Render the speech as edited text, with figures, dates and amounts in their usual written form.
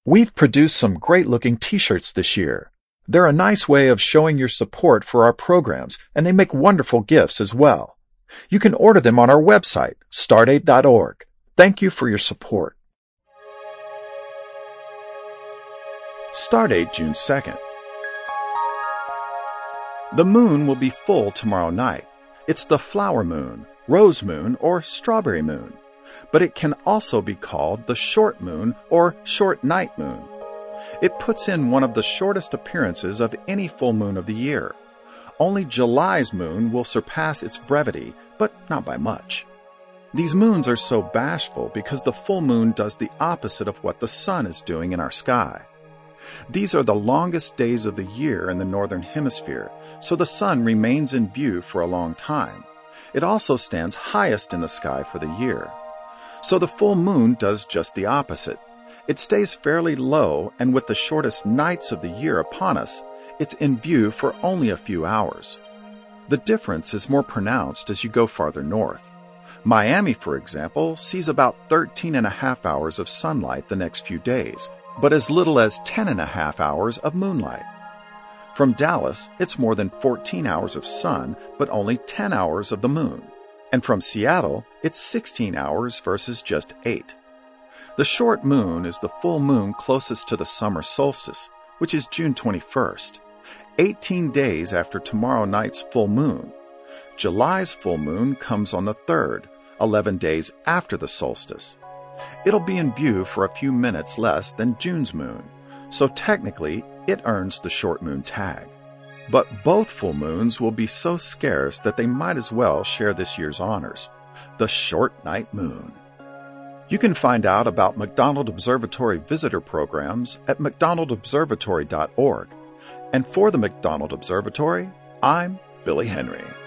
We've produced some great-looking t-shirts this year. They're a nice way of showing your support for our programs, and they make wonderful gifts as well. You can order them on our website, stardate.org. Thank you for your support. Stardate June 2nd. The moon will be full tomorrow night. It's the flower moon, rose moon, or strawberry moon. But it can also be called the short moon or short night moon. It puts in one of the shortest appearances of any full moon of the year. Only July's moon will surpass its brevity, but not by much. These moons are so bashful because the full moon does the opposite of what the sun is doing in our sky. These are the longest days of the year in the northern hemisphere, so the sun remains in view for a long time. It also stands highest in the sky for the year. So the full moon does just the opposite. It stays fairly low, and with the shortest nights of the year upon us, it's in view for only a few hours. The difference is more pronounced as you go farther north. Miami, for example, sees about 13.5 hours of sunlight the next few days, but as little as 10.5 hours of moonlight. From Dallas, it's more than 14 hours of sun, but only 10 hours of the moon. And from Seattle, it's 16 hours versus just 8. The short moon is the full moon closest to the summer solstice, which is June 21st, 18 days after tomorrow night's full moon. July's full moon comes on the 3rd, 11 days after the solstice. It'll be in view for a few minutes less than June's moon, so technically it earns the short moon tag. But both full moons will be so scarce that they might as well share this year's honors, the short night moon. You can find out about McDonald Observatory visitor programs at mcdonaldobservatory.org. And for the McDonald Observatory, I'm Billy Henry.